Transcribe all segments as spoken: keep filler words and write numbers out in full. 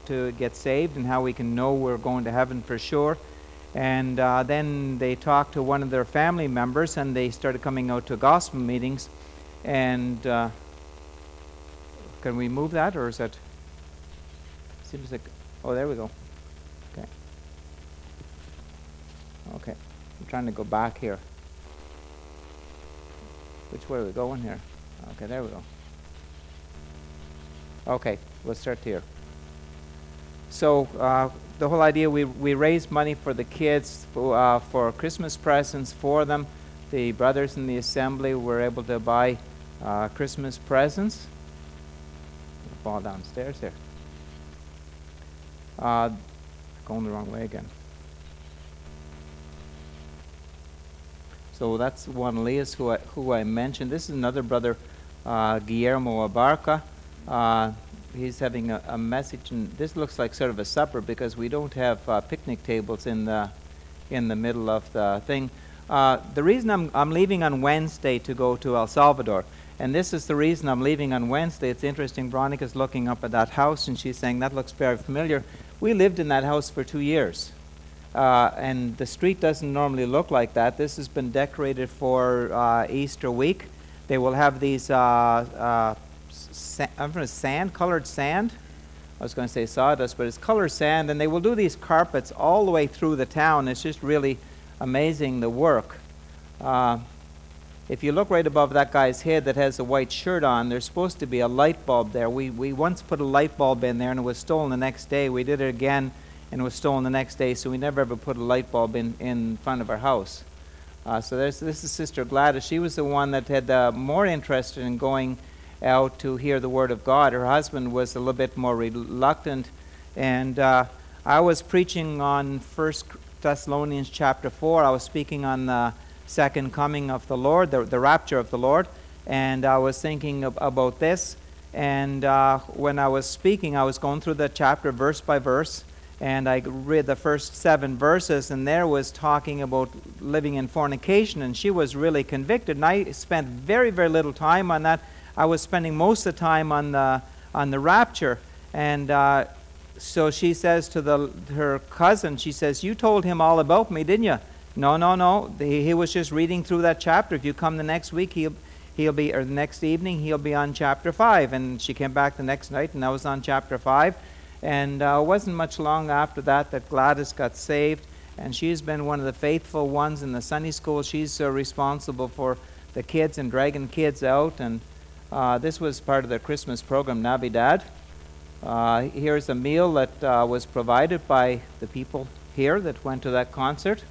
ought to get saved and how we can know we're going to heaven for sure. And uh, then they talked to one of their family members, and they started coming out to gospel meetings. And uh, can we move that, or is that? Seems like. Oh, there we go. Okay. Okay. I'm trying to go back here. Which way are we going here? Okay, there we go. Okay, let's start here. So uh, the whole idea, we we raised money for the kids for, uh, for Christmas presents for them. The brothers in the assembly were able to buy uh, Christmas presents. I'll fall downstairs here. Uh, going the wrong way again. So that's Juan Elias, who I, who I mentioned. This is another brother, uh, Guillermo Abarca. Uh, he's having a, a message, and this looks like sort of a supper because we don't have uh, picnic tables in the in the middle of the thing. Uh, the reason I'm I'm leaving on Wednesday to go to El Salvador, and this is the reason I'm leaving on Wednesday. It's interesting. Veronica's looking up at that house, and she's saying that looks very familiar. We lived in that house for two years. Uh, and the street doesn't normally look like that. This has been decorated for uh, Easter week. They will have these uh, uh, sa- I'm going to sand, colored sand. I was going to say sawdust, but it's colored sand, and they will do these carpets all the way through the town. It's just really amazing, the work. Uh, if you look right above that guy's head that has a white shirt on, there's supposed to be a light bulb there. We we once put a light bulb in there, and it was stolen the next day. We did it again, and it was stolen the next day, so we never ever put a light bulb in, in front of our house. Uh, so there's, this is Sister Gladys. She was the one that had uh, more interested in going out to hear the Word of God. Her husband was a little bit more reluctant, and uh, I was preaching on First Thessalonians chapter four. I was speaking on the second coming of the Lord, the, the rapture of the Lord, and I was thinking ab- about this, and uh, when I was speaking, I was going through the chapter verse by verse, and I read the first seven verses, and there was talking about living in fornication, and she was really convicted, and I spent very, very little time on that. I was spending most of the time on the on the rapture, and uh, so she says to the her cousin, she says, "You told him all about me, didn't you?" No, no, no. He, he was just reading through that chapter. If you come the next week, he'll he'll be, or the next evening, he'll be on chapter five. And she came back the next night, and I was on chapter five. And uh, it wasn't much long after that that Gladys got saved, and she's been one of the faithful ones in the Sunday school. She's uh, responsible for the kids and dragging kids out, and uh, this was part of the Christmas program, Navidad. Uh, here's a meal that uh, was provided by the people here that went to that concert.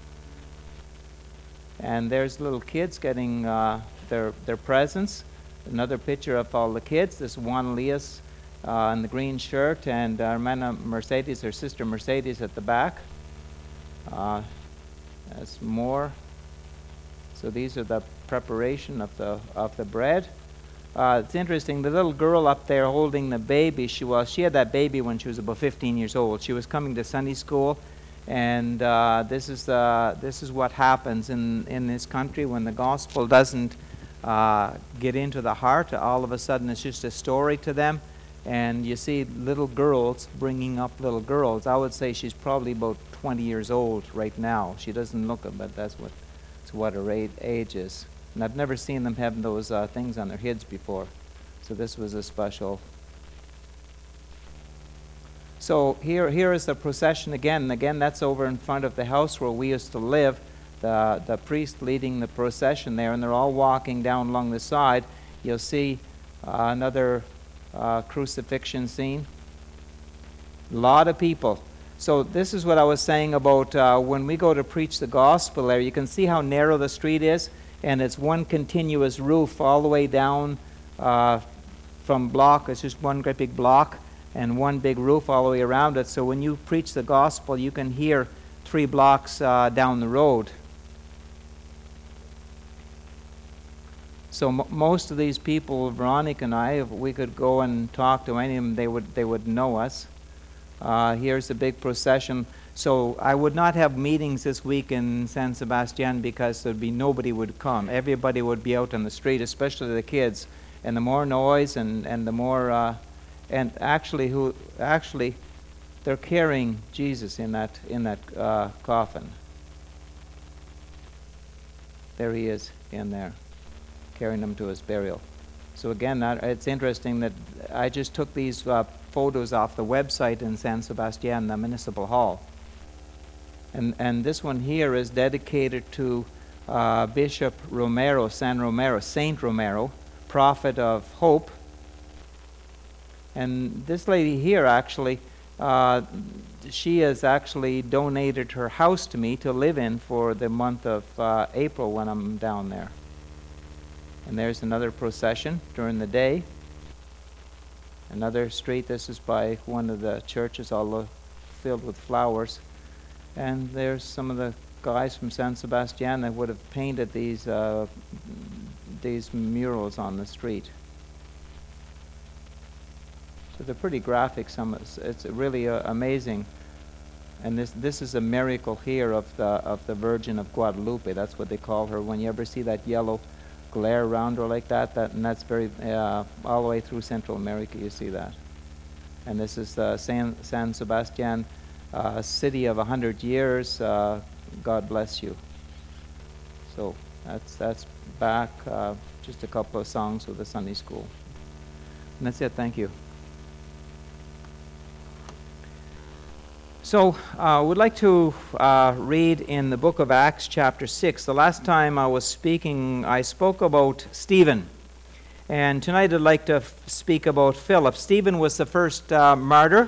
And there's little kids getting uh, their their presents. Another picture of all the kids. This Juan Elias uh, in the green shirt, and uh, Hermana Mercedes, her sister Mercedes, at the back. Uh, there's more. So these are the preparation of the of the bread. Uh, it's interesting. The little girl up there holding the baby. She was she had that baby when she was about fifteen years old. She was coming to Sunday school. And uh, this is uh, this is what happens in, in this country when the gospel doesn't uh, get into the heart. All of a sudden, it's just a story to them. And you see little girls bringing up little girls. I would say she's probably about twenty years old right now. She doesn't look it, but that's what that's what her age is. And I've never seen them having those uh, things on their heads before. So this was a special. So here, here is the procession again. Again, that's over in front of the house where we used to live. The the priest leading the procession there, and they're all walking down along the side. You'll see uh, another uh, crucifixion scene. A lot of people. So this is what I was saying about uh, when we go to preach the gospel there. You can see how narrow the street is, and it's one continuous roof all the way down uh, from block. It's just one great big block, and one big roof all the way around it. So when you preach the gospel, you can hear three blocks uh, down the road. So m- most of these people, Veronica and I, if we could go and talk to any of them, they would they would know us. Uh, here's a big procession. So I would not have meetings this week in San Sebastian because there'd be nobody would come. Everybody would be out on the street, especially the kids. And the more noise and, and the more... Uh, And actually, who actually, they're carrying Jesus in that in that uh, coffin. There he is in there, carrying him to his burial. So again, that, it's interesting that I just took these uh, photos off the website in San Sebastian, the Municipal Hall. And and this one here is dedicated to uh, Bishop Romero, San Romero, Saint Romero, prophet of hope. And this lady here actually, uh, she has actually donated her house to me to live in for the month of uh, April when I'm down there. And there's another procession during the day. Another street, this is by one of the churches, all filled with flowers. And there's some of the guys from San Sebastian that would have painted these uh, these murals on the street. So they're pretty graphic. Some it's, it's really uh, amazing. And this this is a miracle here of the of the Virgin of Guadalupe. That's what they call her. When you ever see that yellow glare around her like that, that and that's very uh, all the way through Central America. You see that. And this is uh, San San Sebastian. Uh, city of a hundred years, uh, God bless you. So that's that's back. Uh, just a couple of songs with the Sunday school. And that's it. Thank you. So uh, we'd like to uh, read in the book of Acts, chapter six. The last time I was speaking, I spoke about Stephen. And tonight I'd like to f- speak about Philip. Stephen was the first uh, martyr.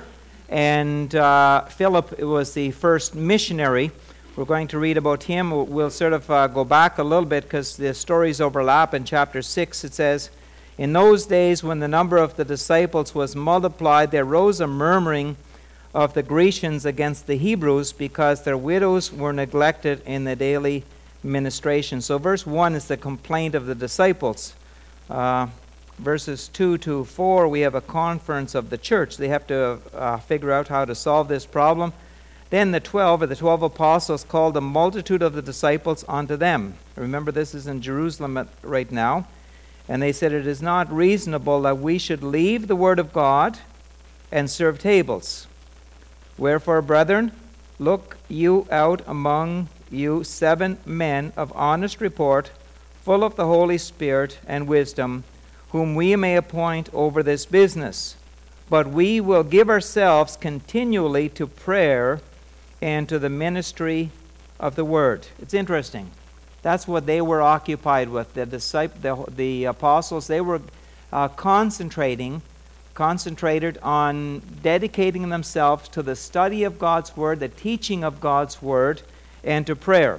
And uh, Philip was the first missionary. We're going to read about him. We'll, we'll sort of uh, go back a little bit because the stories overlap. In chapter six it says, "In those days when the number of the disciples was multiplied, there rose a murmuring of the Grecians against the Hebrews because their widows were neglected in the daily ministration." So verse one is the complaint of the disciples. Uh, Verses two to four, we have a conference of the church. They have to uh, figure out how to solve this problem. Then the twelve, or the twelve apostles, called a multitude of the disciples unto them. Remember, this is in Jerusalem at, right now. And they said, "It is not reasonable that we should leave the word of God and serve tables. Wherefore, brethren, look you out among you seven men of honest report, full of the Holy Spirit and wisdom, whom we may appoint over this business. But we will give ourselves continually to prayer and to the ministry of the word." It's interesting. That's what they were occupied with. The disciples, the, the apostles, they were uh, concentrating, concentrated on dedicating themselves to the study of God's word, the teaching of God's word, and to prayer.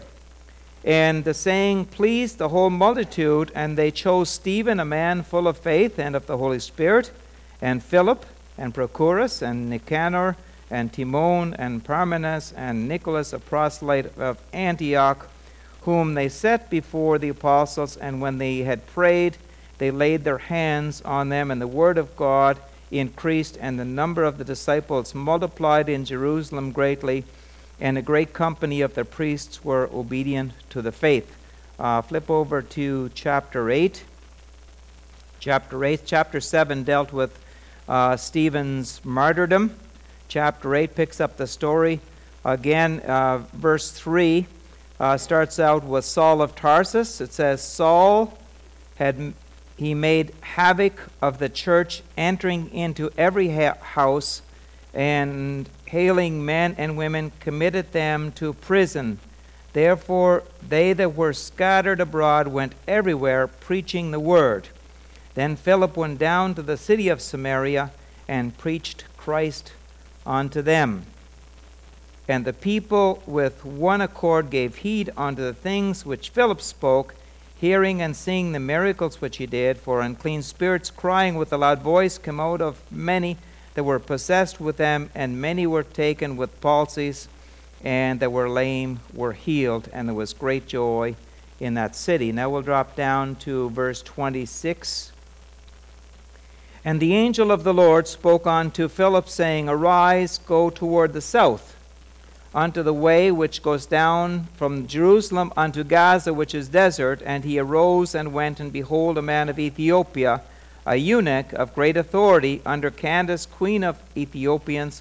And the saying pleased the whole multitude, and they chose Stephen, a man full of faith and of the Holy Spirit, and Philip, and Prochorus, and Nicanor, and Timon, and Parmenas, and Nicholas, a proselyte of Antioch, whom they set before the apostles. And when they had prayed, they laid their hands on them, and the word of God increased, and the number of the disciples multiplied in Jerusalem greatly, and a great company of the priests were obedient to the faith. Uh, flip over to chapter eight. Chapter eight. Chapter seven dealt with uh, Stephen's martyrdom. Chapter eight picks up the story. Again, uh, verse three uh, starts out with Saul of Tarsus. It says, "Saul had he made havoc of the church, entering into every ha- house, and hailing men and women, committed them to prison. Therefore they that were scattered abroad went everywhere, preaching the word. Then Philip went down to the city of Samaria, and preached Christ unto them. And the people with one accord gave heed unto the things which Philip spoke, hearing and seeing the miracles which he did. For unclean spirits, crying with a loud voice, came out of many that were possessed with them, and many were taken with palsies, and that were lame were healed, and there was great joy in that city." Now we'll drop down to verse twenty-six. "And the angel of the Lord spoke unto Philip, saying, Arise, go toward the south, unto the way which goes down from Jerusalem unto Gaza, which is desert. And he arose and went, and behold, a man of Ethiopia, a eunuch of great authority, under Candace, queen of Ethiopians,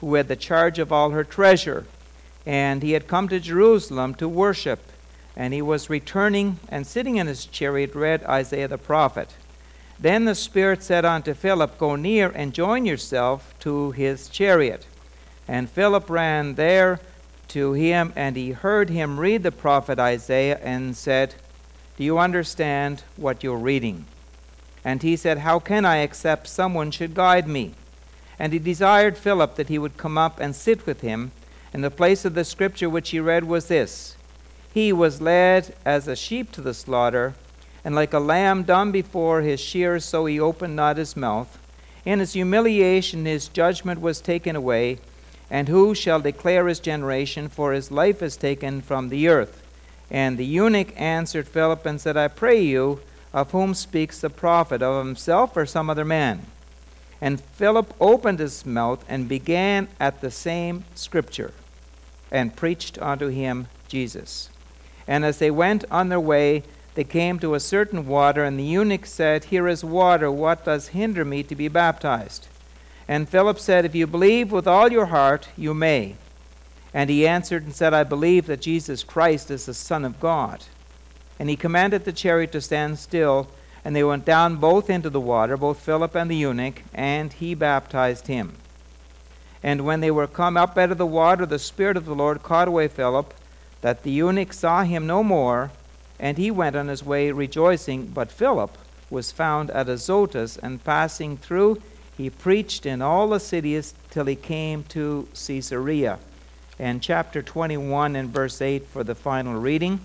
who had the charge of all her treasure. And he had come to Jerusalem to worship. And he was returning, and sitting in his chariot read Isaiah the prophet. Then the Spirit said unto Philip, Go near and join yourself to his chariot. And Philip ran there to him, and he heard him read the prophet Isaiah, and said, Do you understand what you're reading? And he said, How can I, except someone should guide me? And he desired Philip that he would come up and sit with him. And the place of the scripture which he read was this: He was led as a sheep to the slaughter, and like a lamb dumb before his shearers, so he opened not his mouth. In his humiliation his judgment was taken away. And who shall declare his generation? For his life is taken from the earth. And the eunuch answered Philip and said, I pray you, of whom speaks the prophet, of himself or some other man? And Philip opened his mouth and began at the same scripture, and preached unto him Jesus. And as they went on their way, they came to a certain water, and the eunuch said, Here is water, what does hinder me to be baptized? And Philip said, If you believe with all your heart, you may. And he answered and said, I believe that Jesus Christ is the Son of God. And he commanded the chariot to stand still, and they went down both into the water, both Philip and the eunuch, and he baptized him. And when they were come up out of the water, the Spirit of the Lord caught away Philip, that the eunuch saw him no more, and he went on his way rejoicing. But Philip was found at Azotus, and passing through, he preached in all the cities till he came to Caesarea. And chapter twenty-one and verse eight for the final reading.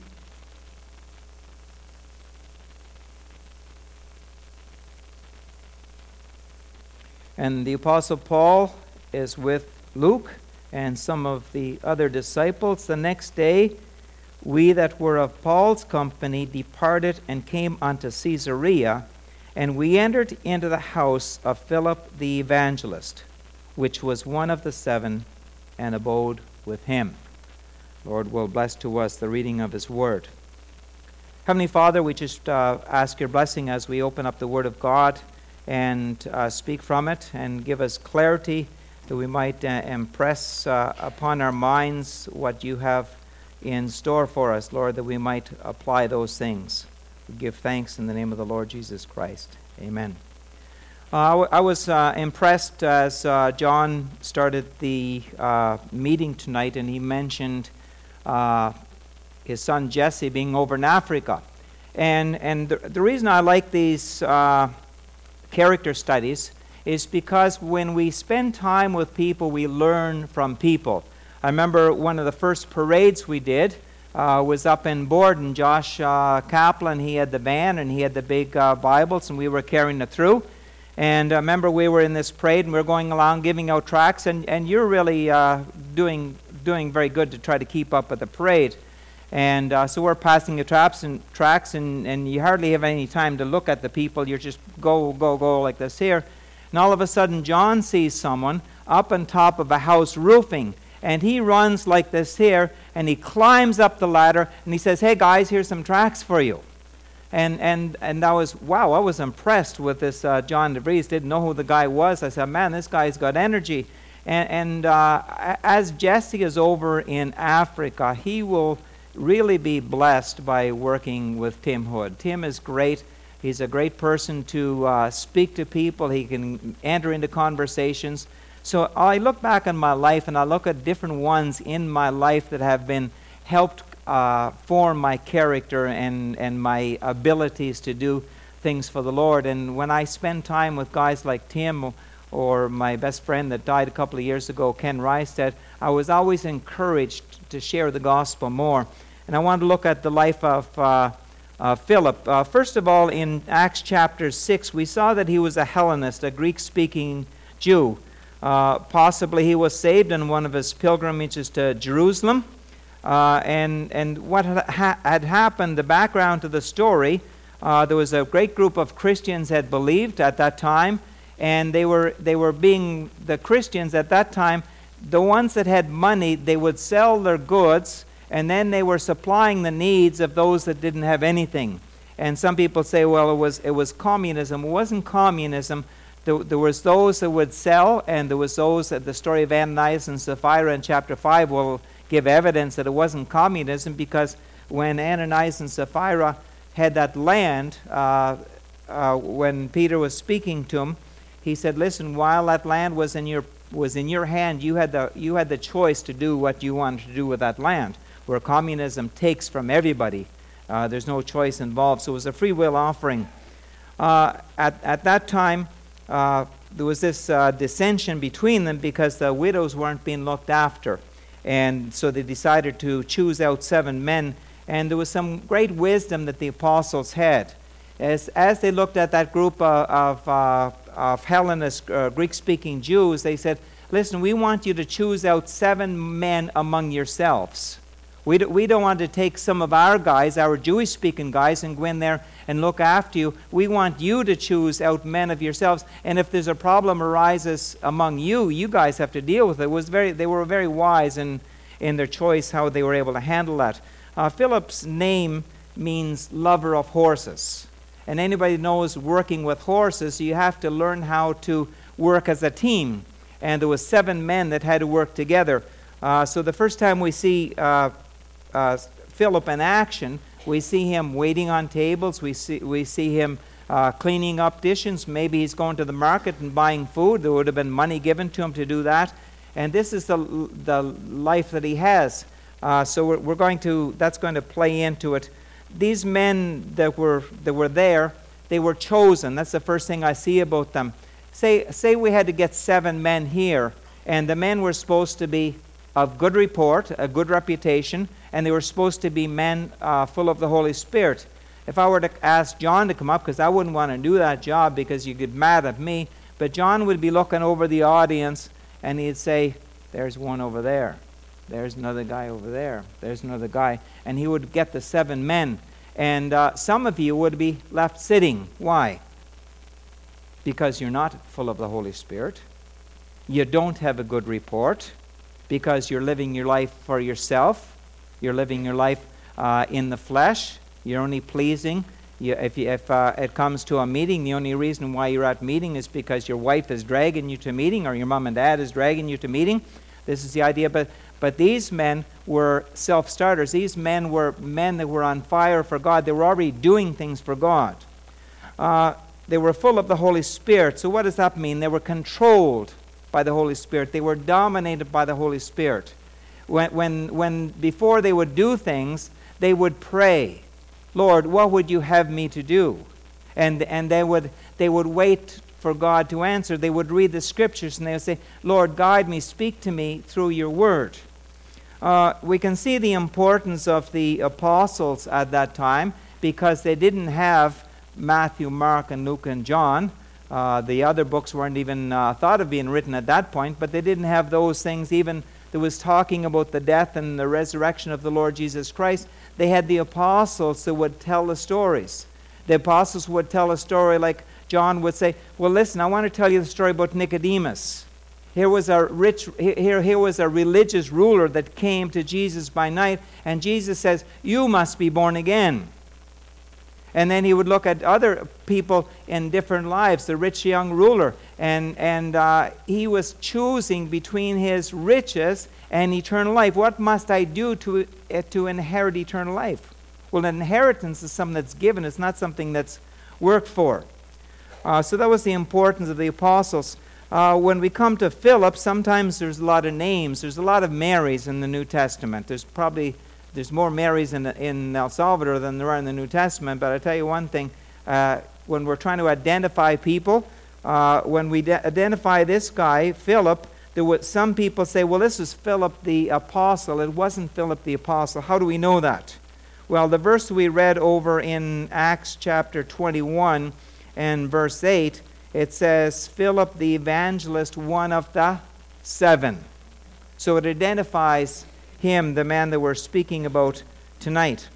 And the Apostle Paul is with Luke and some of the other disciples. The next day, we that were of Paul's company departed and came unto Caesarea, and we entered into the house of Philip the evangelist, which was one of the seven, and abode with him. Lord will bless to us the reading of his word. Heavenly Father, we just uh, ask your blessing as we open up the word of God and uh, speak from it, and give us clarity that we might uh, impress uh, upon our minds what you have in store for us, Lord, that we might apply those things. We give thanks in the name of the Lord Jesus Christ. Amen. Uh, I, w- I was uh, impressed as uh, John started the uh, meeting tonight, and he mentioned uh, his son Jesse being over in Africa. And, and the, the reason I like these uh, character studies is because when we spend time with people, we learn from people. I remember one of the first parades we did uh, was up in Borden. Josh uh, Kaplan, he had the van and he had the big uh, Bibles, and we were carrying it through. And I remember we were in this parade and we were going along giving out tracts, and, and you're really uh, doing doing very good to try to keep up with the parade. And uh, so we're passing the tracts and tracks, and, and you hardly have any time to look at the people. You're just go, go, go like this here. And all of a sudden, John sees someone up on top of a house roofing, and he runs like this here, and he climbs up the ladder, and he says, "Hey guys, here's some tracts for you." And and and I was, wow, I was impressed with this uh, John DeVries. Didn't know who the guy was. I said, man, this guy's got energy. And, and uh, as Jesse is over in Africa, he will really be blessed by working with Tim Hood. Tim is great. He's a great person to uh, speak to people. He can enter into conversations. So I look back on my life, and I look at different ones in my life that have been helped uh, form my character and, and my abilities to do things for the Lord. And when I spend time with guys like Tim, or, or my best friend that died a couple of years ago, Ken Rystad, I was always encouraged to share the gospel more. And I want to look at the life of uh, uh, Philip. Uh, first of all, in Acts chapter six, we saw that he was a Hellenist, a Greek-speaking Jew. Uh, possibly he was saved in one of his pilgrimages to Jerusalem. Uh, and, and what had, ha- had happened, the background to the story, uh, there was a great group of Christians that believed at that time, and they were, they were being, the Christians at that time, the ones that had money, they would sell their goods, and then they were supplying the needs of those that didn't have anything. And some people say, well, it was it was communism. It wasn't communism. There, there was those that would sell, and there was those that the story of Ananias and Sapphira in chapter five will give evidence that it wasn't communism, because when Ananias and Sapphira had that land, uh, uh, when Peter was speaking to him, he said, listen, while that land was in your was in your hand, you had the you had the choice to do what you wanted to do with that land. Where communism takes from everybody, uh, there's no choice involved. So it was a free will offering. Uh, at at that time, uh, there was this uh, dissension between them because the widows weren't being looked after, and so they decided to choose out seven men. And there was some great wisdom that the apostles had, as as they looked at that group uh, of uh, of Hellenist uh, Greek-speaking Jews. They said, listen, we want you to choose out seven men among yourselves. We, do, we don't want to take some of our guys, our Jewish-speaking guys, and go in there and look after you. We want you to choose out men of yourselves. And if there's a problem arises among you, you guys have to deal with it. It was very, they were very wise in, in their choice, how they were able to handle that. Uh, Philip's name means lover of horses. And anybody knows working with horses, you have to learn how to work as a team. And there was seven men that had to work together. Uh, so the first time we see uh, uh, Philip in action, we see him waiting on tables. We see we see him uh, cleaning up dishes. Maybe he's going to the market and buying food. There would have been money given to him to do that. And this is the the life that he has. Uh, so we're, we're going to that's going to play into it. These men that were that were there, they were chosen. That's the first thing I see about them. Say say we had to get seven men here, and the men were supposed to be of good report, a good reputation, and they were supposed to be men uh, full of the Holy Spirit. If I were to ask John to come up, because I wouldn't want to do that job because you get mad at me, but John would be looking over the audience and he'd say, there's one over there. There's another guy over there. There's another guy. And he would get the seven men. And uh, some of you would be left sitting. Why? Because you're not full of the Holy Spirit. You don't have a good report because you're living your life for yourself. You're living your life uh, in the flesh. You're only pleasing. You, if you, if uh, it comes to a meeting, the only reason why you're at meeting is because your wife is dragging you to meeting or your mom and dad is dragging you to meeting. This is the idea. But But these men were self-starters. These men were men that were on fire for God. They were already doing things for God. Uh, they were full of the Holy Spirit. So what does that mean? They were controlled by the Holy Spirit. They were dominated by the Holy Spirit. When, when, when before they would do things, they would pray, Lord, what would you have me to do? And, and they would they would wait for God to answer. They would read the scriptures and they would say, Lord, guide me, speak to me through your word. Uh, we can see the importance of the apostles at that time because they didn't have Matthew, Mark, and Luke, and John. Uh, the other books weren't even uh, thought of being written at that point, but they didn't have those things. Even there was talking about the death and the resurrection of the Lord Jesus Christ. They had the apostles that would tell the stories. The apostles would tell a story like John would say, well, listen, I want to tell you the story about Nicodemus. Here was a rich, here, here was a religious ruler that came to Jesus by night, and Jesus says, you must be born again. And then he would look at other people in different lives, the rich young ruler, and, and uh, he was choosing between his riches and eternal life. What must I do to, uh, to inherit eternal life? Well, an inheritance is something that's given. It's not something that's worked for. Uh, so that was the importance of the apostles. Uh, when we come to Philip, sometimes there's a lot of names. There's a lot of Marys in the New Testament. There's probably there's more Marys in, in El Salvador than there are in the New Testament. But I tell you one thing, uh, when we're trying to identify people, uh, when we de- identify this guy, Philip, there was, some people say, well, this is Philip the apostle. It wasn't Philip the apostle. How do we know that? Well, the verse we read over in Acts chapter twenty-one and verse eight, it says, Philip the evangelist, one of the seven. So it identifies him, the man that we're speaking about tonight.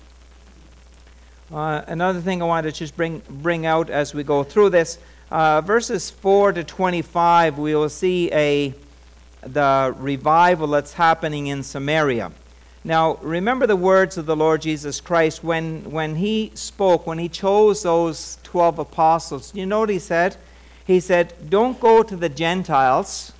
Uh, another thing I want to just bring bring out as we go through this, uh, verses four to twenty-five, we will see a the revival that's happening in Samaria. Now, remember the words of the Lord Jesus Christ when, when he spoke, when he chose those twelve apostles. You know what he said? He said, don't go to the Gentiles,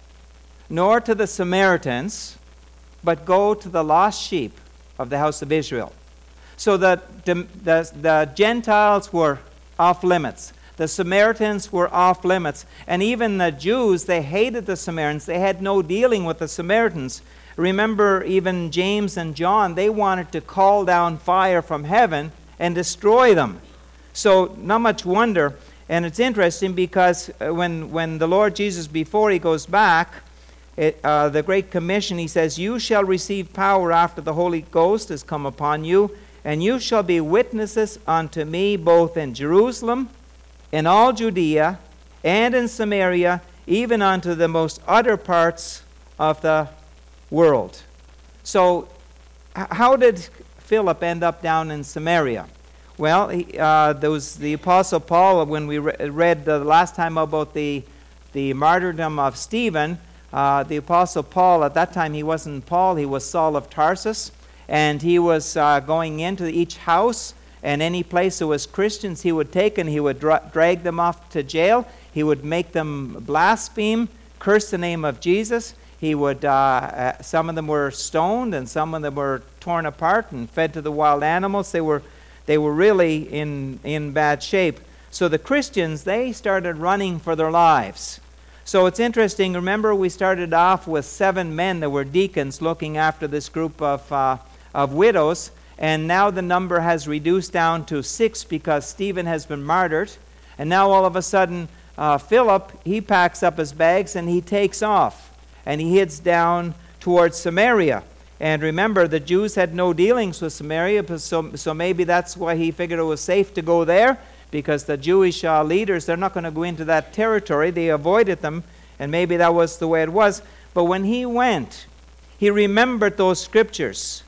nor to the Samaritans, but go to the lost sheep of the house of Israel. So the, the, the, the Gentiles were off limits. The Samaritans were off limits. And even the Jews, they hated the Samaritans. They had no dealing with the Samaritans. Remember, even James and John, they wanted to call down fire from heaven and destroy them. So not much wonder. And it's interesting because when, when the Lord Jesus, before he goes back, it, uh, the Great Commission, he says, you shall receive power after the Holy Ghost has come upon you, and you shall be witnesses unto me both in Jerusalem, in all Judea, and in Samaria, even unto the most utter parts of the world. So, h- how did Philip end up down in Samaria? Well, he, uh, there was the Apostle Paul, when we re- read the last time about the, the martyrdom of Stephen, uh, the Apostle Paul, at that time he wasn't Paul, he was Saul of Tarsus, and he was uh, going into each house, and any place there was Christians he would take, and he would dra- drag them off to jail. He would make them blaspheme, curse the name of Jesus. He would, uh, uh, some of them were stoned, and some of them were torn apart and fed to the wild animals. They were, they were really in, in bad shape. So the Christians, they started running for their lives. So it's interesting, remember we started off with seven men that were deacons looking after this group of, uh, of widows, and now the number has reduced down to six because Stephen has been martyred. And now all of a sudden, uh, Philip, he packs up his bags and he takes off. And he heads down towards Samaria. And remember, the Jews had no dealings with Samaria, so, so maybe that's why he figured it was safe to go there, because the Jewish uh, leaders, they're not going to go into that territory. They avoided them, and maybe that was the way it was. But when he went, he remembered those scriptures.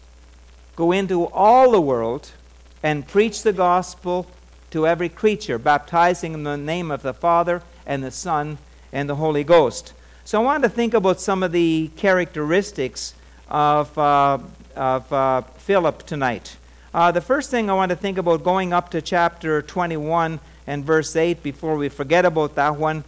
Go into all the world and preach the gospel to every creature, baptizing in the name of the Father and the Son and the Holy Ghost. So I want to think about some of the characteristics of, uh, of uh, Philip tonight. Uh, the first thing I want to think about, going up to chapter twenty-one and verse eight, before we forget about that one,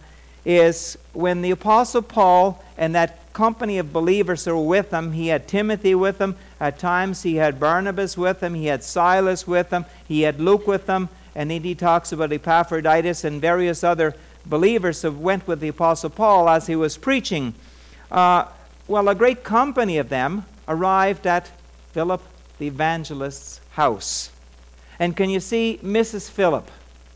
is when the Apostle Paul and that company of believers that were with him, he had Timothy with him, at times he had Barnabas with him, he had Silas with him, he had Luke with him, and then he talks about Epaphroditus and various other believers who went with the Apostle Paul as he was preaching. Uh, well, a great company of them arrived at Philip the evangelist's house. And can you see Missus Philip?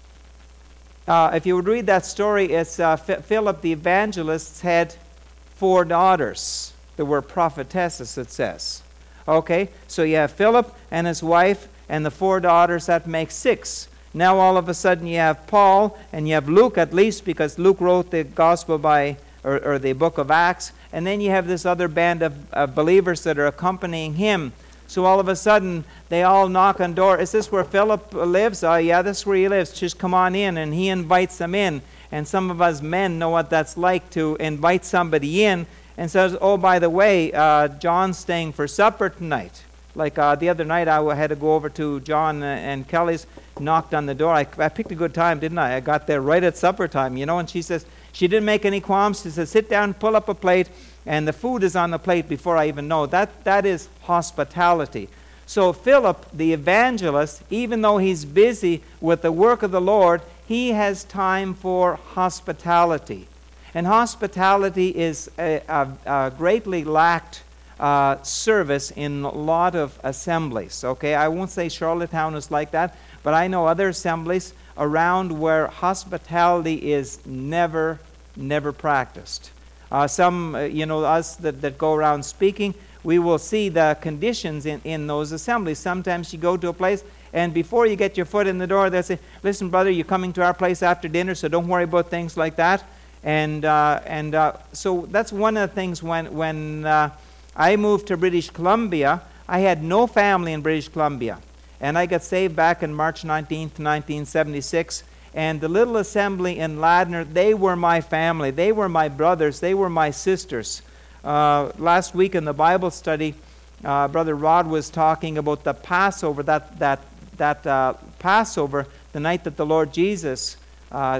Uh, if you would read that story, it's uh, F- Philip the evangelist had four daughters that were prophetesses, it says. Okay, so you have Philip and his wife and the four daughters, that makes six. Now all of a sudden you have Paul and you have Luke, at least because Luke wrote the gospel by, or, or the book of Acts, and then you have this other band of, of believers that are accompanying him. So all of a sudden they all knock on the door. Is this where Philip lives? Oh yeah, this is where he lives. Just come on in. And he invites them in. And some of us men know what that's like, to invite somebody in and says, oh, by the way, uh, John's staying for supper tonight. Like uh, the other night, I had to go over to John and Kelly's, knocked on the door. I, I picked a good time, didn't I? I got there right at supper time, you know, and she says, she didn't make any qualms. She says, sit down, pull up a plate, and the food is on the plate before I even know. That That is hospitality. So Philip, the evangelist, even though he's busy with the work of the Lord, he has time for hospitality. And hospitality is a, a, a greatly lacked uh, service in a lot of assemblies. Okay, I won't say Charlottetown is like that, but I know other assemblies around where hospitality is never, never practiced. Uh, some, uh, you know, us that, that go around speaking, we will see the conditions in, in those assemblies. Sometimes you go to a place, and before you get your foot in the door, they'll say, listen, brother, you're coming to our place after dinner, so don't worry about things like that. And uh, and uh, so that's one of the things when, when uh, I moved to British Columbia, I had no family in British Columbia. And I got saved back in March nineteenth, nineteen seventy-six. And the little assembly in Ladner, they were my family. They were my brothers. They were my sisters. Uh, last week in the Bible study, uh, Brother Rod was talking about the Passover, that that that uh, Passover, the night that the Lord Jesus uh,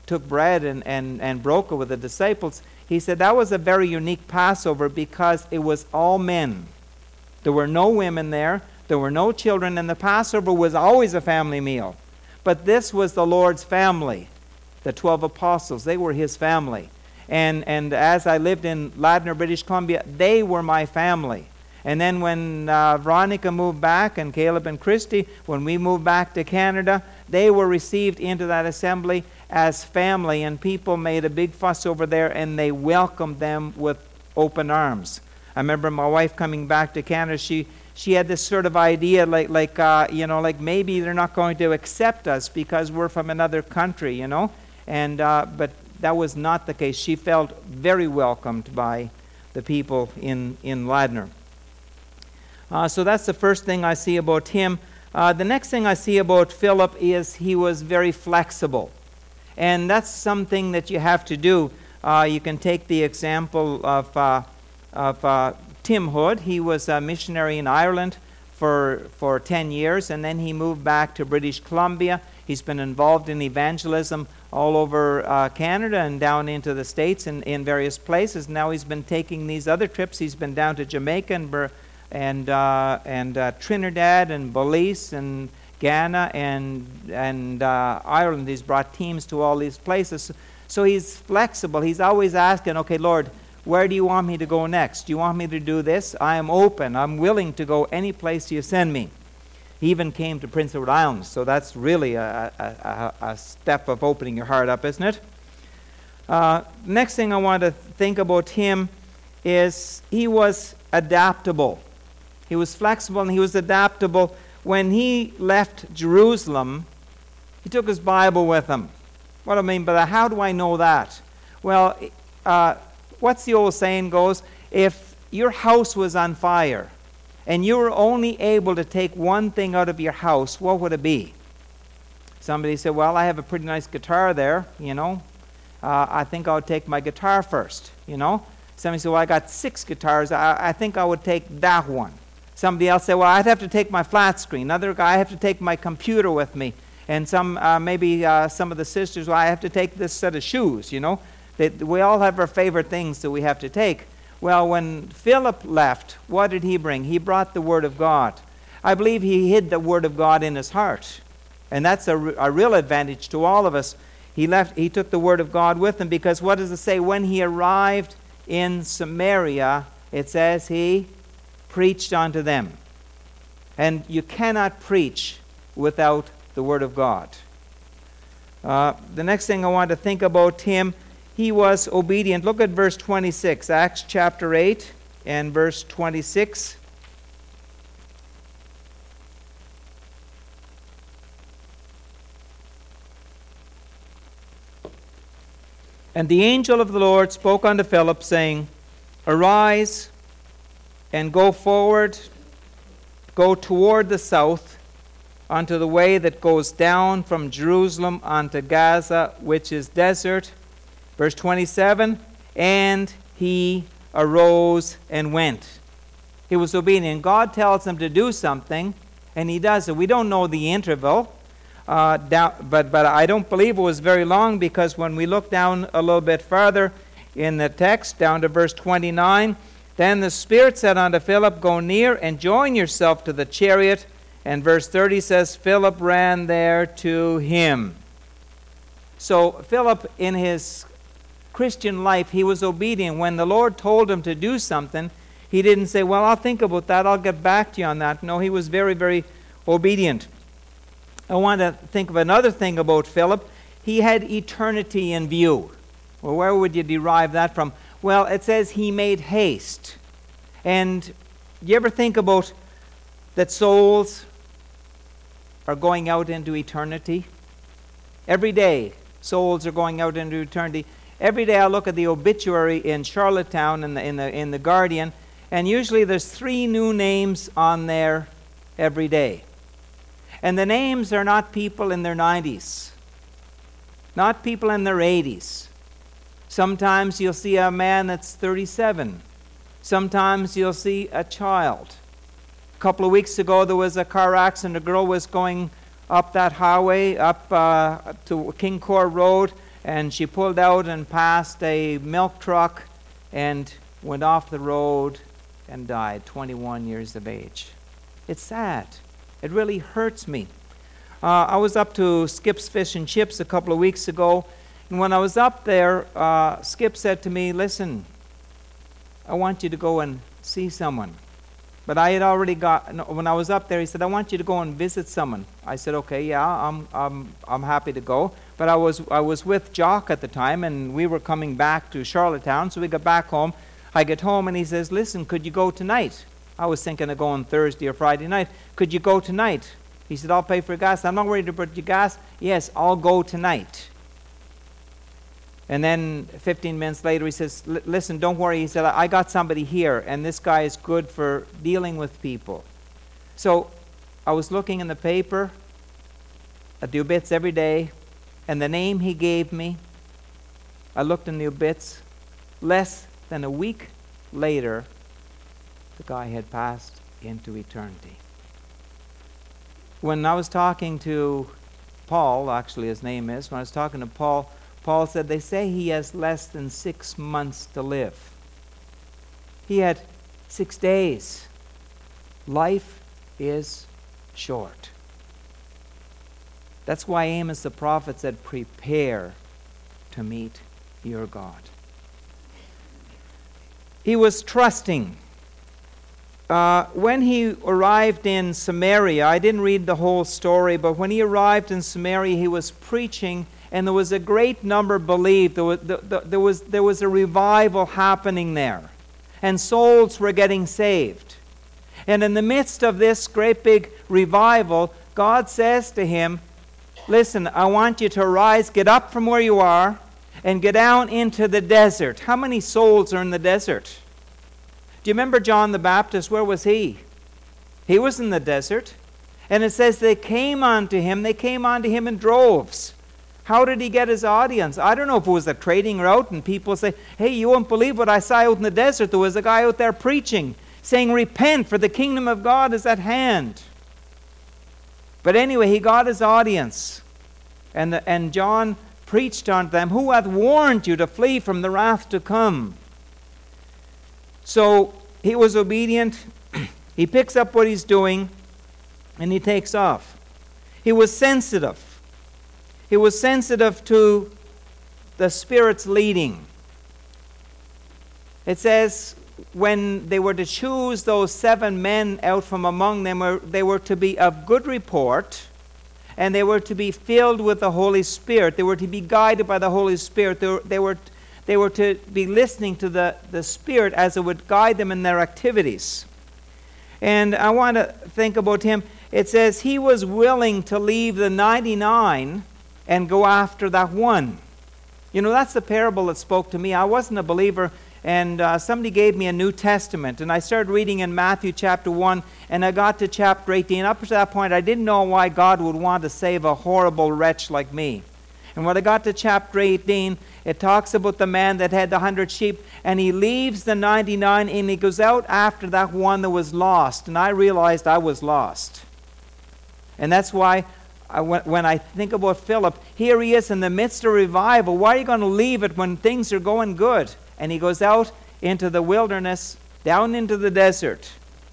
took bread and, and, and broke it with the disciples, he said that was a very unique Passover because it was all men. There were no women there. There were no children, and the Passover was always a family meal. But this was the Lord's family, the twelve apostles. They were his family. And, and as I lived in Ladner, British Columbia, they were my family. And then when uh, Veronica moved back, and Caleb and Christy, when we moved back to Canada, they were received into that assembly as family, and people made a big fuss over there, and they welcomed them with open arms. I remember my wife coming back to Canada. She she had this sort of idea, like like uh, you know, like maybe they're not going to accept us because we're from another country, you know. And uh, but that was not the case. She felt very welcomed by the people in in Ladner. Uh, so that's the first thing I see about him. Uh, the next thing I see about Philip is he was very flexible. And that's something that you have to do. Uh, you can take the example of, uh, of uh, Tim Hood. He was a missionary in Ireland for, for ten years, and then he moved back to British Columbia. He's been involved in evangelism all over uh, Canada and down into the States and in various places. Now he's been taking these other trips. He's been down to Jamaica and Bur- and uh, and uh, Trinidad and Belize and Ghana and and uh, Ireland. He's brought teams to all these places. So he's flexible. He's always asking, okay, Lord, where do you want me to go next? Do you want me to do this? I am open. I'm willing to go any place you send me. He even came to Prince Edward Island. So that's really a, a, a, a step of opening your heart up, isn't it? Uh, next thing I want to think about him is he was adaptable. He was flexible and he was adaptable. When he left Jerusalem, he took his Bible with him. What do I mean by that? How do I know that? Well, uh, what's the old saying goes? If your house was on fire and you were only able to take one thing out of your house, what would it be? Somebody said, well, I have a pretty nice guitar there, you know. Uh, I think I would take my guitar first, you know. Somebody said, well, I got six guitars. I, I think I would take that one. Somebody else said, well, I'd have to take my flat screen. Another guy, I have to take my computer with me. And some, uh, maybe uh, some of the sisters, well, I have to take this set of shoes, you know. That we all have our favorite things that we have to take. Well, when Philip left, what did he bring? He brought the Word of God. I believe he hid the Word of God in his heart. And that's a, a real advantage to all of us. He left. He took the Word of God with him because what does it say? When he arrived in Samaria, it says he preached unto them. And you cannot preach without the Word of God. Uh, the next thing I want to think about him, he was obedient. Look at verse twenty-six, Acts chapter eight and verse twenty-six. And the angel of the Lord spoke unto Philip, saying, Arise, and go forward, go toward the south, unto the way that goes down from Jerusalem unto Gaza, which is desert. Verse twenty-seven, and he arose and went. He was obedient. God tells him to do something, and he does it. We don't know the interval, uh, down, but, but I don't believe it was very long, because when we look down a little bit further in the text, down to verse twenty-nine, then the Spirit said unto Philip, Go near and join yourself to the chariot. And verse thirty says, Philip ran there to him. So Philip, in his Christian life, he was obedient. When the Lord told him to do something, he didn't say, well, I'll think about that, I'll get back to you on that. No, he was very, very obedient. I want to think of another thing about Philip. He had eternity in view. Well, where would you derive that from? Well, it says he made haste. And do you ever think about that souls are going out into eternity? Every day, souls are going out into eternity. Every day I look at the obituary in Charlottetown in the, in the, in the Guardian, and usually there's three new names on there every day. And the names are not people in their nineties, not people in their eighties. Sometimes you'll see a man that's thirty-seven. Sometimes you'll see a child. A couple of weeks ago there was a car accident. A girl was going up that highway, up uh, to King Core Road, And she pulled out and passed a milk truck and went off the road and died, twenty-one years of age. It's sad. It really hurts me. Uh, I was up to Skip's Fish and Chips a couple of weeks ago, and when I was up there, uh, Skip said to me, listen, I want you to go and see someone. But I had already got, no, when I was up there, he said, I want you to go and visit someone. I said, okay, yeah, I'm, I'm, I'm happy to go. But I was, I was with Jock at the time, and we were coming back to Charlottetown, so we got back home. I get home, and he says, listen, could you go tonight? I was thinking of going Thursday or Friday night. Could you go tonight? He said, I'll pay for gas. I'm not worried about your gas. Yes, I'll go tonight. And then fifteen minutes later, he says, listen, don't worry. He said, I got somebody here, and this guy is good for dealing with people. So I was looking in the paper at the obits every day, and the name he gave me, I looked in the obits. Less than a week later, the guy had passed into eternity. When I was talking to Paul, actually his name is, when I was talking to Paul, Paul said, they say he has less than six months to live. He had six days. Life is short. That's why Amos the prophet said, prepare to meet your God. He was trusting. Uh, when he arrived in Samaria, I didn't read the whole story, but when he arrived in Samaria, he was preaching, and there was a great number believed. There was, the, the, there was, there was a revival happening there, and souls were getting saved. And in the midst of this great big revival, God says to him, listen, I want you to arise, get up from where you are, and get down into the desert. How many souls are in the desert? Do you remember John the Baptist? Where was he? He was in the desert. And it says they came unto him. They came unto him in droves. How did he get his audience? I don't know if it was a trading route and people say, hey, you won't believe what I saw out in the desert. There was a guy out there preaching, saying, repent, for the kingdom of God is at hand. But anyway, he got his audience. And, the, and John preached unto them, who hath warned you to flee from the wrath to come? So he was obedient. He picks up what he's doing, and he takes off. He was sensitive. He was sensitive to the Spirit's leading. It says when they were to choose those seven men out from among them, they were to be of good report, and they were to be filled with the Holy Spirit. They were to be guided by the Holy Spirit. They were, they were They were to be listening to the, the Spirit as it would guide them in their activities. And I want to think about him. It says he was willing to leave the ninety-nine and go after that one. You know, that's the parable that spoke to me. I wasn't a believer, and uh, somebody gave me a New Testament. And I started reading in Matthew chapter one, and I got to chapter eighteen. Up to that point, I didn't know why God would want to save a horrible wretch like me. And when I got to chapter eighteen, it talks about the man that had the hundred sheep, and he leaves the ninety-nine, and he goes out after that one that was lost. And I realized I was lost. And that's why I, when I think about Philip, here he is in the midst of revival. Why are you going to leave it when things are going good? And he goes out into the wilderness, down into the desert.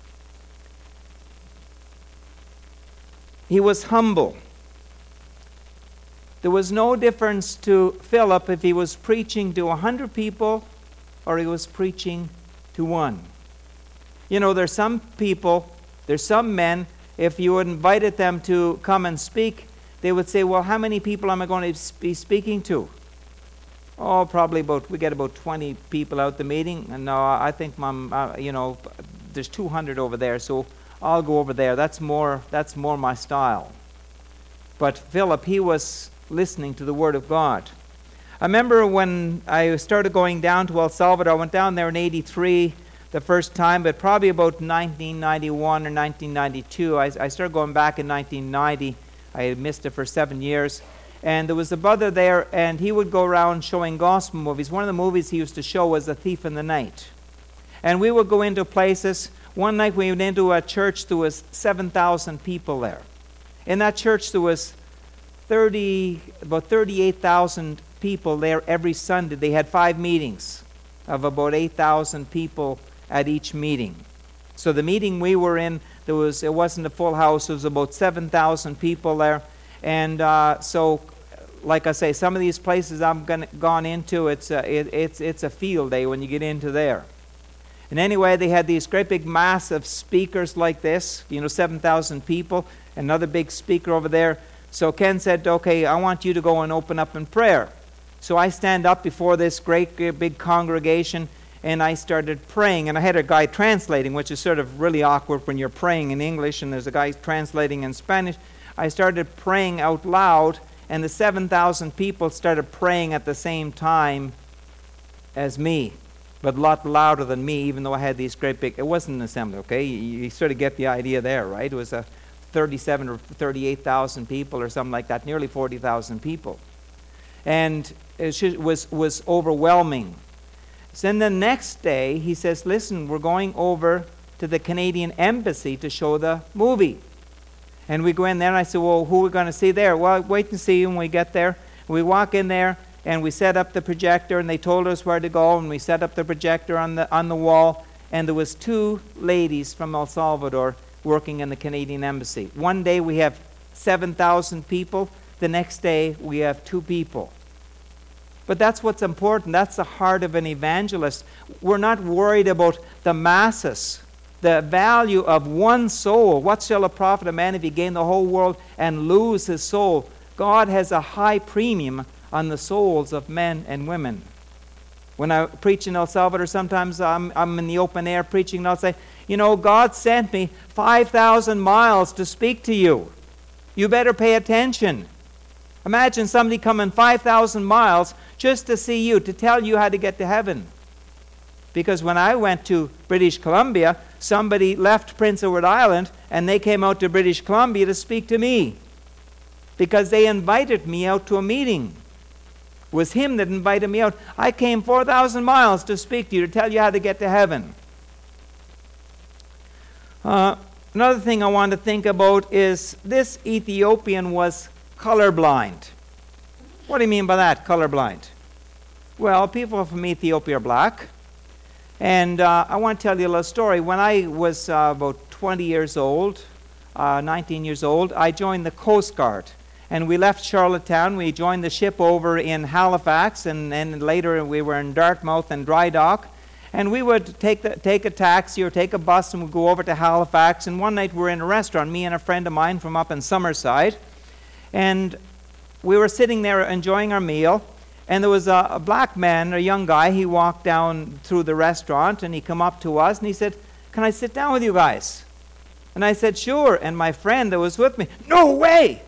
He was humble. There was no difference to Philip if he was preaching to a hundred people or he was preaching to one. You know, there's some people, there's some men, if you invited them to come and speak, they would say, well, how many people am I going to be speaking to? Oh, probably about, we get about twenty people out the meeting. And no, I think, Mom, uh, you know, there's two hundred over there, so I'll go over there. That's more, that's more my style. But Philip, he was listening to the Word of God. I remember when I started going down to El Salvador, I went down there in eighty-three the first time, but probably about nineteen ninety-one or nineteen ninety-two. I, I started going back in nineteen ninety. I had missed it for seven years. And there was a brother there, and he would go around showing gospel movies. One of the movies he used to show was A Thief in the Night. And we would go into places. One night we went into a church, there was seven thousand people there. In that church there was thirty, about thirty-eight thousand people there every Sunday. They had five meetings of about eight thousand people at each meeting. So the meeting we were in, there was it wasn't a full house. It was about seven thousand people there. And uh, so, like I say, some of these places I've gone, gone into, it's a, it, it's, it's a field day when you get into there. And anyway, they had these great big massive speakers like this, you know, seven thousand people, another big speaker over there. So Ken said, okay, I want you to go and open up in prayer. So I stand up before this great, great big congregation, and I started praying. And I had a guy translating, which is sort of really awkward when you're praying in English and there's a guy translating in Spanish. I started praying out loud, and the seven thousand people started praying at the same time as me, but a lot louder than me, even though I had these great big, it wasn't an assembly, okay? You, you sort of get the idea there, right? It was a thirty-seven or thirty-eight thousand people or something like that, nearly forty thousand people. And it was, was overwhelming. So then the next day, he says, listen, we're going over to the Canadian Embassy to show the movie. And we go in there, and I said, well, who are we going to see there? Well, wait and see when we get there. We walk in there, and we set up the projector, and they told us where to go, and we set up the projector on the on the wall, and there was two ladies from El Salvador working in the Canadian Embassy. One day we have seven thousand people. The next day we have two people. But that's what's important. That's the heart of an evangelist. We're not worried about the masses. The value of one soul. What shall it profit a man if he gain the whole world and lose his soul? God has a high premium on the souls of men and women. When I preach in El Salvador, sometimes I'm, I'm in the open air preaching, and I'll say, you know, God sent me five thousand miles to speak to you. You better pay attention. Imagine somebody coming five thousand miles just to see you, to tell you how to get to heaven. Because when I went to British Columbia, somebody left Prince Edward Island, and they came out to British Columbia to speak to me. Because they invited me out to a meeting. It was him that invited me out. I came four thousand miles to speak to you, to tell you how to get to heaven. Uh, another thing I want to think about is this Ethiopian was colorblind. What do you mean by that, colorblind? Well, people from Ethiopia are black. And uh, I want to tell you a little story. When I was uh, about twenty years old, uh, nineteen years old, I joined the Coast Guard. And we left Charlottetown. We joined the ship over in Halifax, and, and later we were in Dartmouth and Dry Dock. And we would take the, take a taxi or take a bus, and we'd go over to Halifax. And one night we were in a restaurant, me and a friend of mine from up in Summerside. And we were sitting there enjoying our meal. And there was a, a black man, a young guy. He walked down through the restaurant, and he come up to us, and he said, can I sit down with you guys? And I said, sure. And my friend that was with me, no way!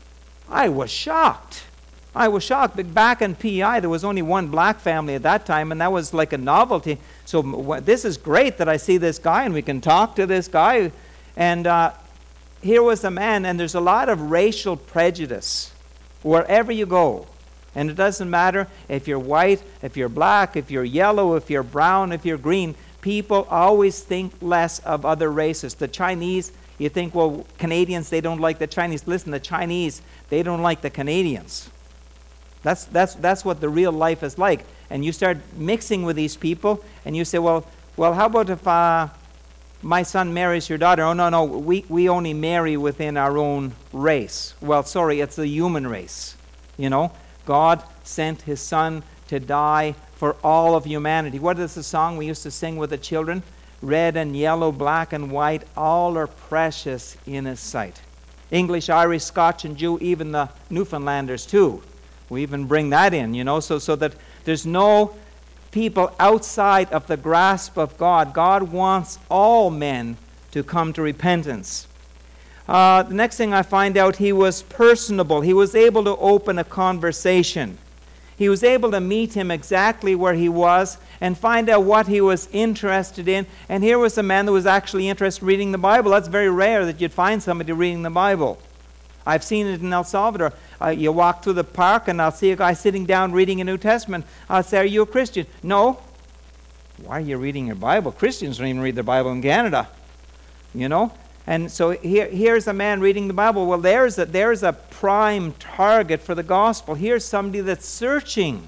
I was shocked. I was shocked. But back in P I, there was only one black family at that time, and that was like a novelty. So w- this is great that I see this guy, and we can talk to this guy. And uh, here was a man, and there's a lot of racial prejudice wherever you go. And it doesn't matter if you're white, if you're black, if you're yellow, if you're brown, if you're green. People always think less of other races. The Chinese, you think, well, Canadians, they don't like the Chinese. Listen, the Chinese, they don't like the Canadians. That's, that's, that's what the real life is like. And you start mixing with these people, and you say, well, well, how about if uh, my son marries your daughter? Oh, no, no, we, we only marry within our own race. Well, sorry, it's the human race, you know. God sent his son to die for all of humanity. What is the song we used to sing with the children? Red and yellow, black and white, all are precious in his sight. English, Irish, Scotch, and Jew, even the Newfoundlanders too. We even bring that in, you know, so, so that there's no people outside of the grasp of God. God wants all men to come to repentance. Uh, the next thing I find out, he was personable. He was able to open a conversation. He was able to meet him exactly where he was and find out what he was interested in. And here was a man that was actually interested in reading the Bible. That's very rare that you'd find somebody reading the Bible. I've seen it in El Salvador. Uh, you walk through the park and I'll see a guy sitting down reading a New Testament. I'll say, are you a Christian? No. Why are you reading your Bible? Christians don't even read their Bible in Canada. You know? And so here, here's a man reading the Bible. Well, there's a, there's a prime target for the gospel. Here's somebody that's searching.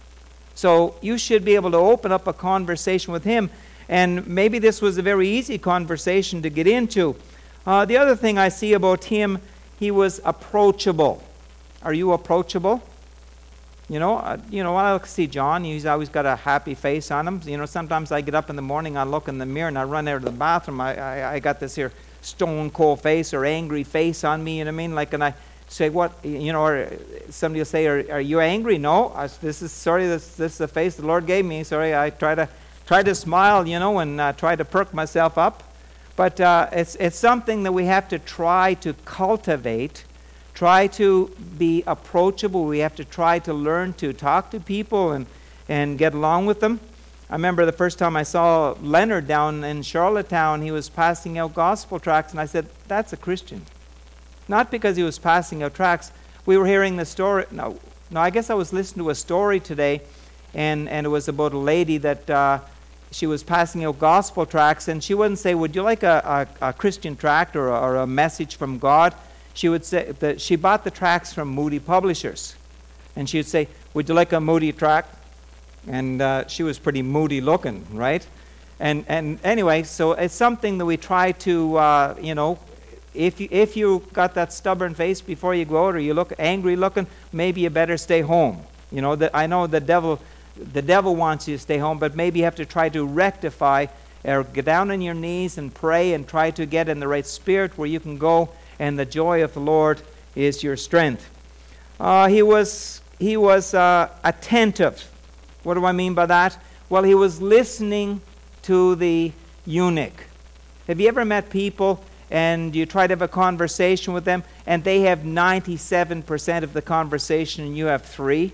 So you should be able to open up a conversation with him. And maybe this was a very easy conversation to get into. Uh, the other thing I see about him, he was approachable. Are you approachable? You know, uh, you know, I see John. He's always got a happy face on him. You know, sometimes I get up in the morning, I look in the mirror, and I run out of the bathroom. I, I, I got this here stone cold face or angry face on me. You know what I mean? Like, and I say, what? You know, or somebody will say, "Are, are you angry?" No, I, this is sorry. This this is the face the Lord gave me. Sorry, I try to try to smile, you know, and uh, try to perk myself up. But uh, it's it's something that we have to try to cultivate. Try to be approachable. We have to try to learn to talk to people and, and get along with them. I remember the first time I saw Leonard down in Charlottetown, he was passing out gospel tracts, and I said, that's a Christian. Not because he was passing out tracts. We were hearing the story. No, no I guess I was listening to a story today, and, and it was about a lady that uh, she was passing out gospel tracts, and she wouldn't say, would you like a, a, a Christian tract or a, or a message from God? She would say that she bought the tracts from Moody Publishers. And she would say, would you like a Moody tract? And uh, she was pretty moody looking, right? And and anyway, so it's something that we try to, uh, you know, if you, if you got that stubborn face before you go out, or you look angry looking, maybe you better stay home. You know, that I know the devil, the devil wants you to stay home, but maybe you have to try to rectify, or get down on your knees and pray and try to get in the right spirit where you can go, and the joy of the Lord is your strength. Uh, he was he was uh, attentive. What do I mean by that? Well, he was listening to the eunuch. Have you ever met people and you try to have a conversation with them and they have ninety-seven percent of the conversation and you have three?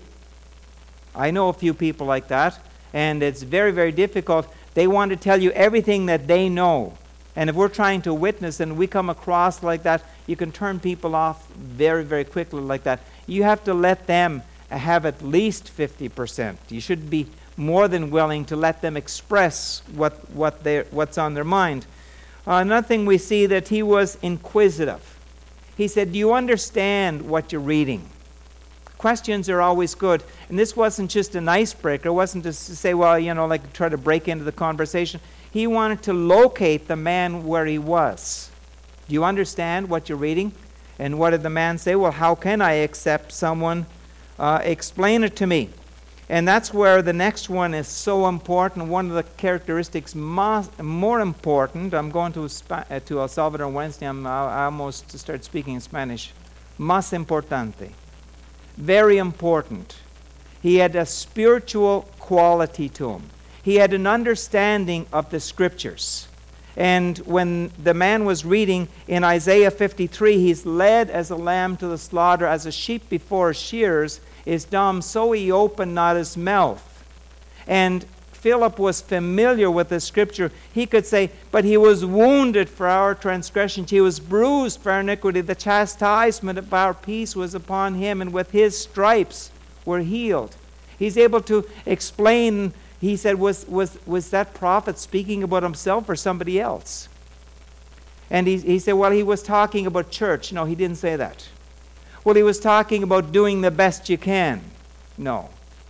I know a few people like that, and it's very, very difficult. They want to tell you everything that they know. And if we're trying to witness and we come across like that, you can turn people off very, very quickly like that. You have to let them have at least fifty percent. You should be more than willing to let them express what, what they're, what's on their mind. Uh, another thing we see, that he was inquisitive. He said, do you understand what you're reading? Questions are always good. And this wasn't just an icebreaker. It wasn't just to say, well, you know, like try to break into the conversation. He wanted to locate the man where he was. Do you understand what you're reading? And what did the man say? Well, how can I accept someone uh, explain it to me? And that's where the next one is so important. One of the characteristics most, more important. I'm going to Spa- uh, to El Salvador on Wednesday. I'm, I almost start speaking in Spanish. Más importante. Very important. He had a spiritual quality to him. He had an understanding of the Scriptures. And when the man was reading in Isaiah fifty-three, he's led as a lamb to the slaughter, as a sheep before shears is dumb, so he opened not his mouth. And Philip was familiar with the Scripture. He could say, but he was wounded for our transgressions. He was bruised for our iniquity. The chastisement of our peace was upon him, and with his stripes we're healed. He's able to explain. He said, was, was, was that prophet speaking about himself or somebody else? And he, he said, well, he was talking about church. No, he didn't say that. Well, he was talking about doing the best you can. No.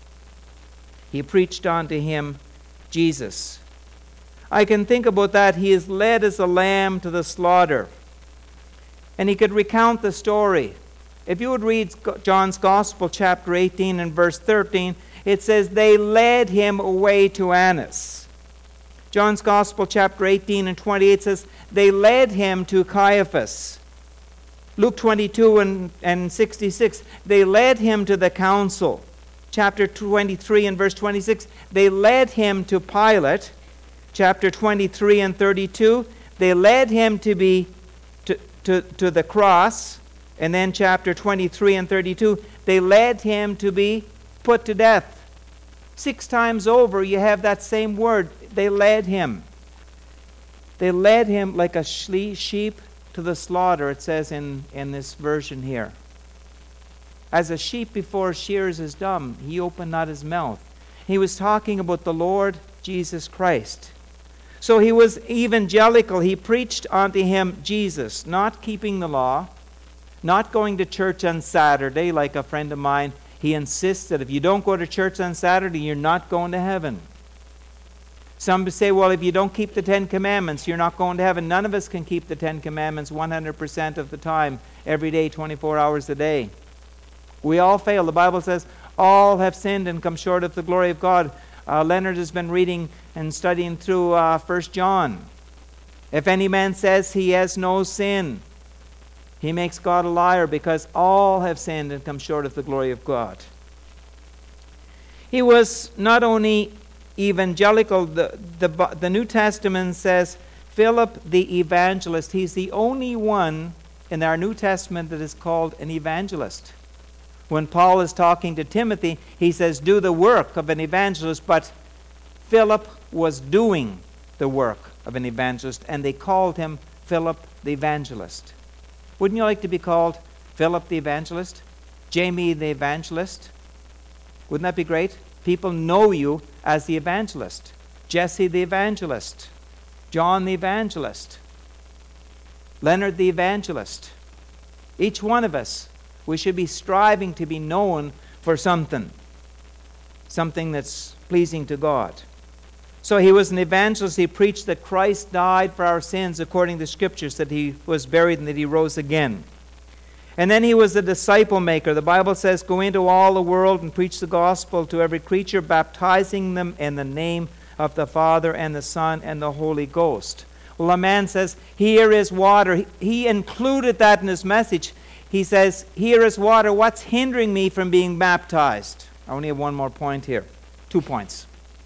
He preached unto him Jesus. I can think about that. He is led as a lamb to the slaughter. And he could recount the story. If you would read John's Gospel, chapter eighteen and verse thirteen, it says, they led him away to Annas. John's Gospel, chapter eighteen and twenty-eight says, they led him to Caiaphas. Luke twenty-two and, and sixty-six, they led him to the council. Chapter twenty-three and verse twenty-six, they led him to Pilate. Chapter twenty-three and thirty-two, they led him to be to, to, to the cross. And then chapter twenty-three and thirty-two, they led him to be put to death. Six times over you have that same word. They led him. They led him like a sheep to the slaughter, it says in, in this version here. As a sheep before shears is dumb, he opened not his mouth. He was talking about the Lord Jesus Christ. So he was evangelical. He preached unto him Jesus, not keeping the law, not going to church on Saturday like a friend of mine. He insists that if you don't go to church on Saturday, you're not going to heaven. Some say, well, if you don't keep the Ten Commandments, you're not going to heaven. None of us can keep the Ten Commandments one hundred percent of the time, every day, twenty-four hours a day. We all fail. The Bible says, all have sinned and come short of the glory of God. Uh, Leonard has been reading and studying through uh, First John. If any man says he has no sin, he makes God a liar, because all have sinned and come short of the glory of God. He was not only evangelical, the, the, the New Testament says Philip the evangelist. He's the only one in our New Testament that is called an evangelist. When Paul is talking to Timothy, he says, do the work of an evangelist, but Philip was doing the work of an evangelist, and they called him Philip the evangelist. Wouldn't you like to be called Philip the evangelist? Jamie the evangelist? Wouldn't that be great? People know you as the evangelist. Jesse the evangelist. John the evangelist. Leonard the evangelist. Each one of us, we should be striving to be known for something. Something that's pleasing to God. So he was an evangelist. He preached that Christ died for our sins according to the Scriptures, that he was buried and that he rose again. And then he was a disciple maker. The Bible says, go into all the world and preach the gospel to every creature, baptizing them in the name of the Father and the Son and the Holy Ghost. Well, a man says, here is water. He included that in his message. He says, here is water. What's hindering me from being baptized? I only have one more point here. Two points.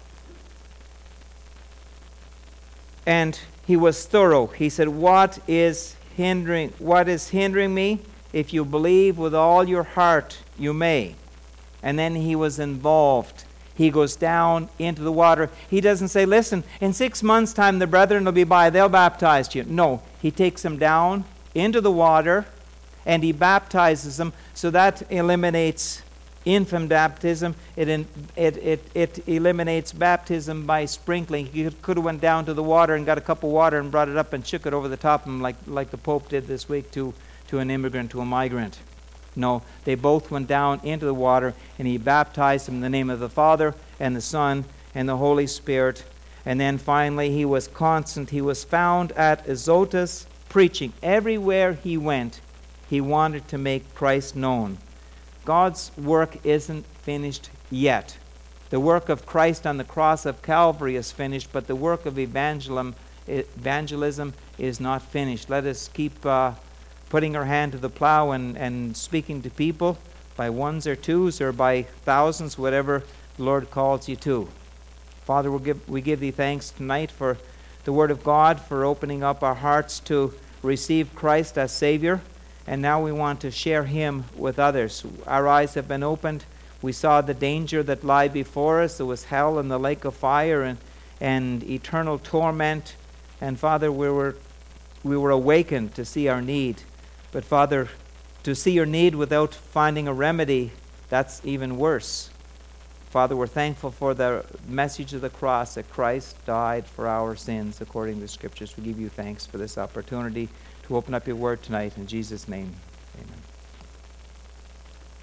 And he was thorough. He said, what is hindering, what is hindering me? If you believe with all your heart, you may. And then he was involved. He goes down into the water. He doesn't say, listen, in six months' time the brethren will be by, they'll baptize you. No, he takes them down into the water and he baptizes them. So that eliminates infant baptism. It, in, it, it, it eliminates baptism by sprinkling. He could have went down to the water and got a cup of water and brought it up and shook it over the top of him like, like the Pope did this week to to an immigrant, to a migrant. No, they both went down into the water, and he baptized them in the name of the Father and the Son and the Holy Spirit. And then finally, he was constant. He was found at Azotus preaching. Everywhere he went, he wanted to make Christ known. God's work isn't finished yet. The work of Christ on the cross of Calvary is finished, but the work of evangelism, evangelism is not finished. Let us keep Uh, putting our hand to the plow and, and speaking to people by ones or twos or by thousands, whatever the Lord calls you to. Father, we'll give, we give thee thanks tonight for the Word of God, for opening up our hearts to receive Christ as Savior. And now we want to share him with others. Our eyes have been opened. We saw the danger that lie before us. There was hell and the lake of fire and, and eternal torment. And Father, we were, we were awakened to see our need. But Father, to see your need without finding a remedy, that's even worse. Father, we're thankful for the message of the cross, that Christ died for our sins according to the Scriptures. We give you thanks for this opportunity to open up your word tonight in Jesus' name.